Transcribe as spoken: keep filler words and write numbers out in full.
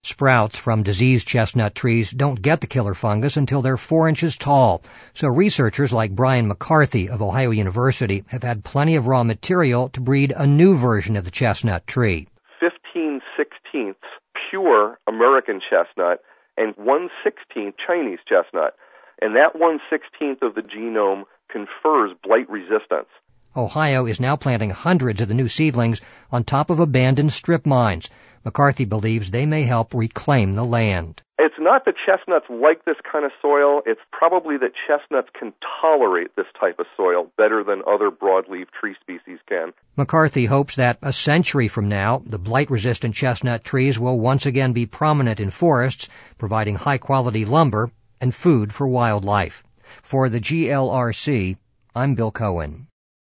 Sprouts from diseased chestnut trees don't get the killer fungus until they're four inches tall, so researchers like Brian McCarthy of Ohio University have had plenty of raw material to breed a new version of the chestnut tree. fifteen sixteenths pure American chestnut and one sixteenth Chinese chestnut. And that one sixteenth of the genome confers blight resistance. Ohio is now planting hundreds of the new seedlings on top of abandoned strip mines. McCarthy believes they may help reclaim the land. It's not that chestnuts like this kind of soil. It's probably that chestnuts can tolerate this type of soil better than other broadleaf tree species can. McCarthy hopes that a century from now, the blight-resistant chestnut trees will once again be prominent in forests, providing high-quality lumber and food for wildlife. For the G L R C, I'm Bill Cohen.